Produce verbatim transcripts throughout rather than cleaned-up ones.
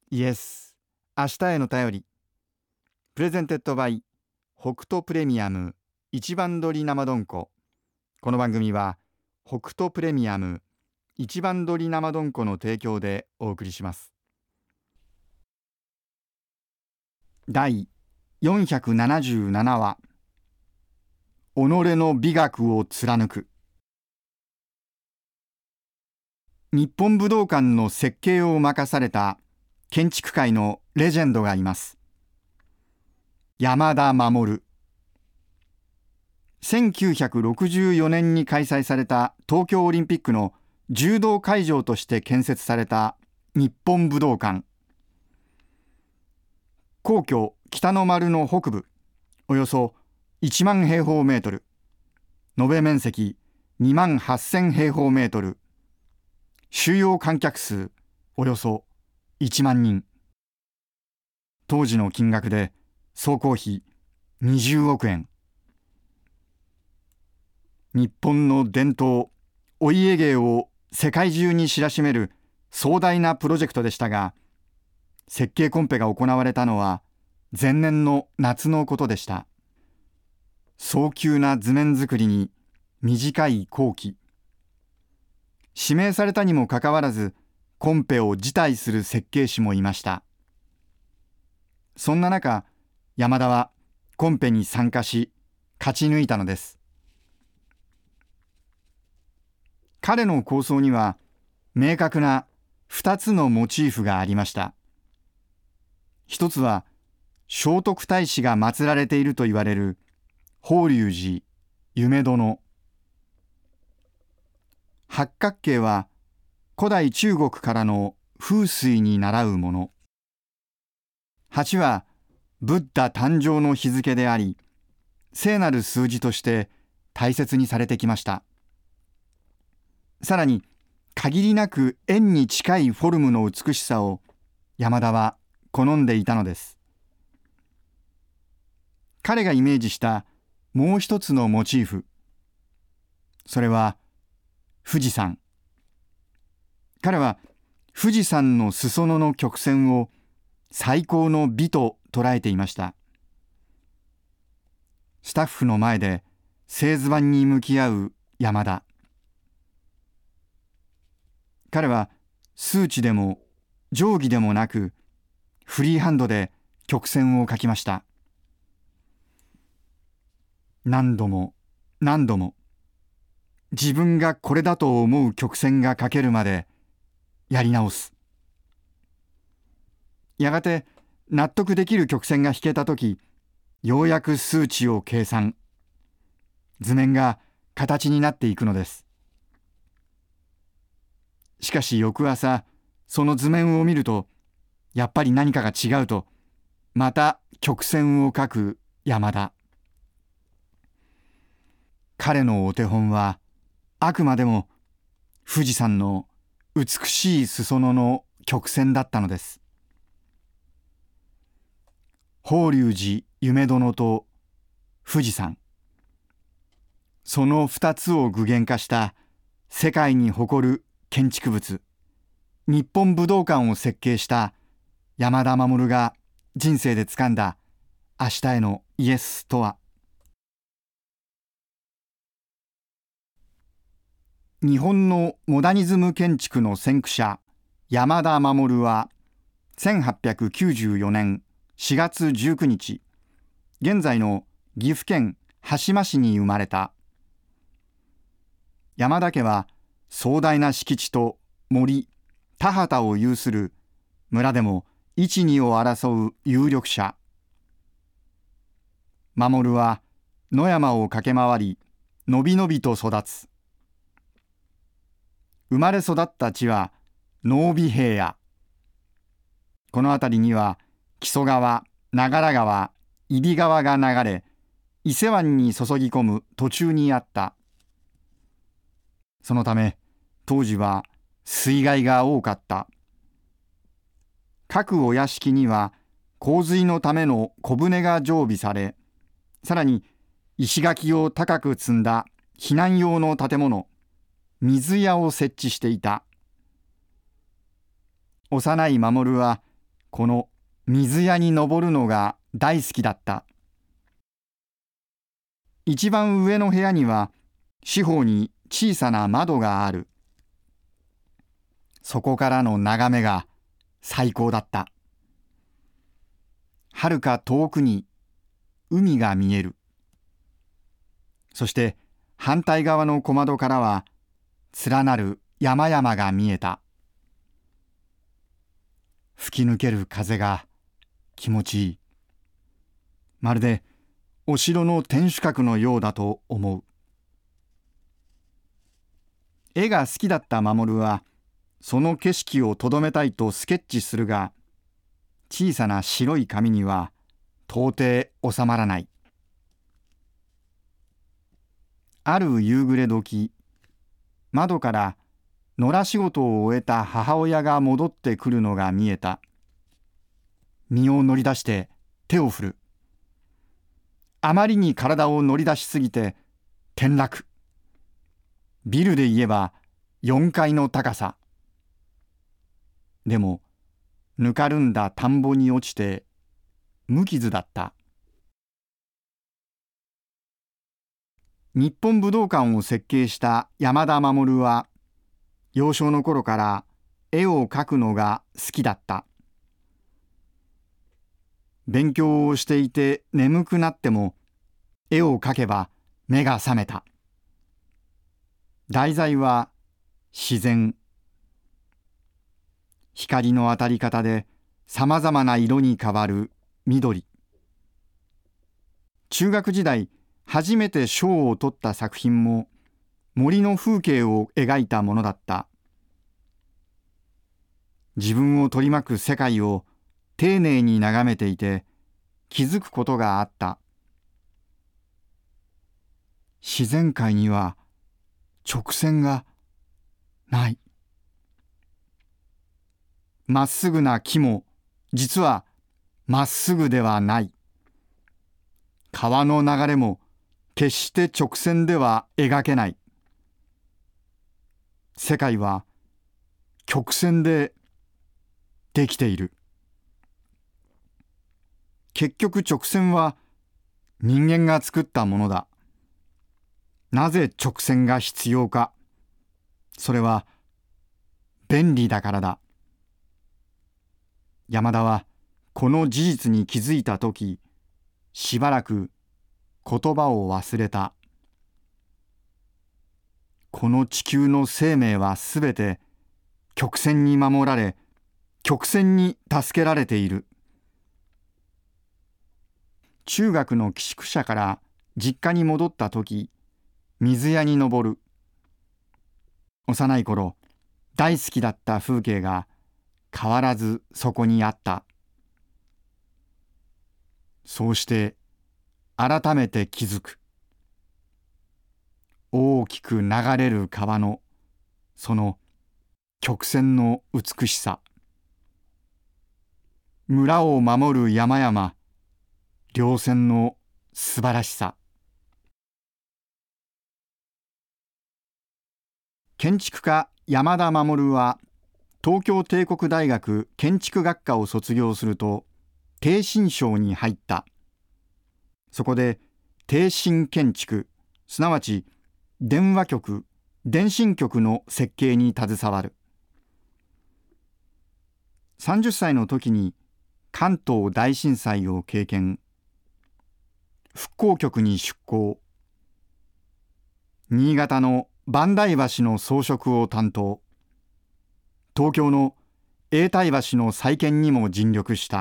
イエス、明日への便り。プレゼンテッドバイ北斗プレミアム一番鶏生丼粉。この番組は北斗プレミアム一番鶏生丼粉の提供でお送りします。だいよんひゃくななじゅうななわ、己の美学を貫く。日本武道館の設計を任された建築界のレジェンドがいます。山田守。せんきゅうひゃくろくじゅうよねんに開催された東京オリンピックの柔道会場として建設された日本武道館。皇居北の丸の北部、およそいちまんへいほうメートル、延べ面積にまんはっせんへいほうメートル、収容観客数およそいちまんにん。当時の金額で総工費にじゅうおくえん。日本の伝統、お家芸を世界中に知らしめる壮大なプロジェクトでしたが、設計コンペが行われたのは前年の夏のことでした。早急な図面作りに短い工期。指名されたにもかかわらず、コンペを辞退する設計士もいました。そんな中、山田はコンペに参加し、勝ち抜いたのです。彼の構想には、明確なふたつのモチーフがありました。一つは、聖徳太子が祀られていると言われる法隆寺夢殿。八角形は古代中国からの風水に倣うもの。八はブッダ誕生の日付であり、聖なる数字として大切にされてきました。さらに、限りなく円に近いフォルムの美しさを山田は好んでいたのです。彼がイメージしたもう一つのモチーフ。それは富士山。彼は富士山の裾野の曲線を最高の美と捉えていました。スタッフの前で製図板に向き合う山田。彼は数値でも定規でもなくフリーハンドで曲線を描きました。何度も何度も自分がこれだと思う曲線が描けるまでやり直す。やがて納得できる曲線が引けたとき、ようやく数値を計算。図面が形になっていくのです。しかし翌朝、その図面を見ると、やっぱり何かが違うと、また曲線を描く山田。彼のお手本は、あくまでも富士山の美しい裾野の曲線だったのです。法隆寺夢殿と富士山。その二つを具現化した世界に誇る建築物、日本武道館を設計した山田守が人生で掴んだ明日へのイエスとは。日本のモダニズム建築の先駆者、山田守はせんはっぴゃくきゅうじゅうよねんしがつじゅうくにち、現在の岐阜県羽島市に生まれた。山田家は壮大な敷地と森、田畑を有する村でも一二を争う有力者。守は野山を駆け回り、のびのびと育つ。生まれ育った地は濃尾平野。この辺りには木曽川、長良川、揖斐川が流れ、伊勢湾に注ぎ込む途中にあった。そのため当時は水害が多かった。各お屋敷には洪水のための小舟が常備され、さらに石垣を高く積んだ避難用の建物、水屋を設置していた。幼い守はこの水屋に登るのが大好きだった。一番上の部屋には四方に小さな窓がある。そこからの眺めが最高だった。はるか遠くに海が見える。そして反対側の小窓からは連なる山々が見えた。吹き抜ける風が気持ちいい。まるでお城の天守閣のようだと思う。絵が好きだった守は、その景色をとどめたいとスケッチするが、小さな白い紙には到底収まらない。ある夕暮れ時、窓から野良仕事を終えた母親が戻ってくるのが見えた。身を乗り出して手を振る。あまりに体を乗り出しすぎて転落。ビルで言えばよんかいの高さ。でもぬかるんだ田んぼに落ちて無傷だった。日本武道館を設計した山田守は、幼少の頃から絵を描くのが好きだった。勉強をしていて眠くなっても絵を描けば目が覚めた。題材は自然。光の当たり方でさまざまな色に変わる緑。中学時代初めて賞を取った作品も森の風景を描いたものだった。自分を取り巻く世界を丁寧に眺めていて気づくことがあった。自然界には直線がない。まっすぐな木も実はまっすぐではない。川の流れも決して直線では描けない。世界は曲線でできている。結局直線は人間が作ったものだ。なぜ直線が必要か。それは便利だからだ。山田はこの事実に気づいたとき、しばらく言葉を忘れた。この地球の生命はすべて曲線に守られ、曲線に助けられている。中学の寄宿舎から実家に戻ったとき、水屋に登る。幼い頃、大好きだった風景が変わらずそこにあった。そうして改めて気づく。大きく流れる川のその曲線の美しさ。村を守る山々、稜線の素晴らしさ。建築家山田守は東京帝国大学建築学科を卒業すると逓信省に入った。そこで逓信建築、すなわち電話局、電信局の設計に携わる。さんじゅっさいの時に関東大震災を経験。復興局に出向。新潟の萬代橋の装飾を担当。東京の永代橋の再建にも尽力した。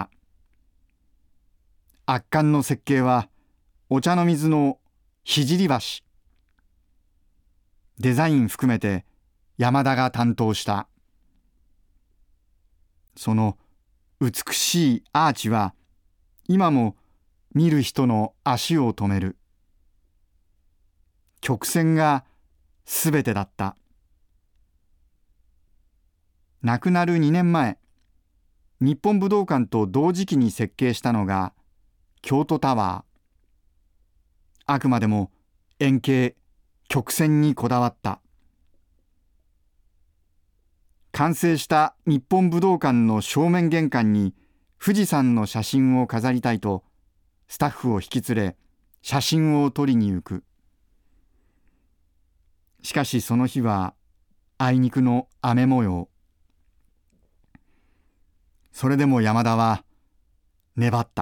圧巻の設計はお茶の水の聖橋。デザイン含めて山田が担当した。その美しいアーチは今も見る人の足を止める。曲線がすべてだった。亡くなるにねんまえ、日本武道館と同時期に設計したのが京都タワー。あくまでも円形、曲線にこだわった。完成した日本武道館の正面玄関に富士山の写真を飾りたいとスタッフを引き連れ写真を撮りに行く。しかしその日はあいにくの雨模様。それでも山田は粘った。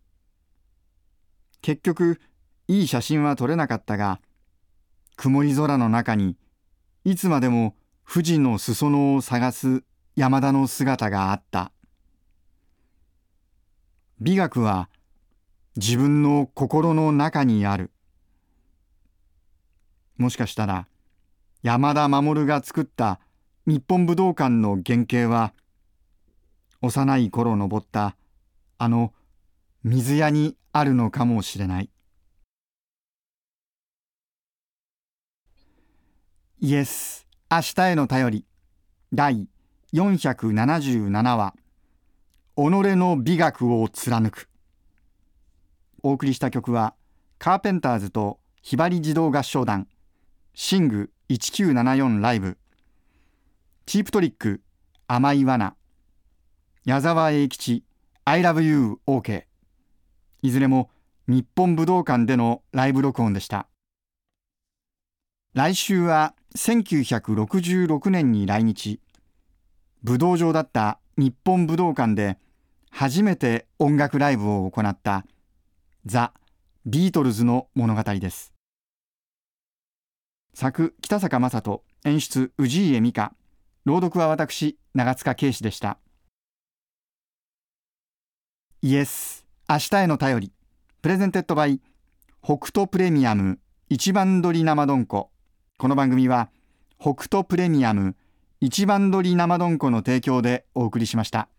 結局いい写真は撮れなかったが、曇り空の中にいつまでも富士の裾野を探す山田の姿があった。美学は自分の心の中にある。もしかしたら山田守が作った日本武道館の原型は、幼い頃登ったあの水屋にあるのかもしれない。イエス、明日への便りだいよんひゃくななじゅうななわ、己の美学を貫く。お送りした曲はカーペンターズとひばり児童合唱団シングせんきゅうひゃくななじゅうよんライブ、チープトリック甘い罠、矢沢永吉 I love you OK、 いずれも日本武道館でのライブ録音でした。来週はせんきゅうひゃくろくじゅうろくねんに来日、武道場だった日本武道館で初めて音楽ライブを行ったザ・ビートルズの物語です。作北坂雅人、演出氏家美香、朗読は私長塚圭史でした。イエス、明日への便りプレゼンテッドバイ北斗プレミアム一番鶏生どんこ。この番組は北斗プレミアム一番鶏生どんこの提供でお送りしました。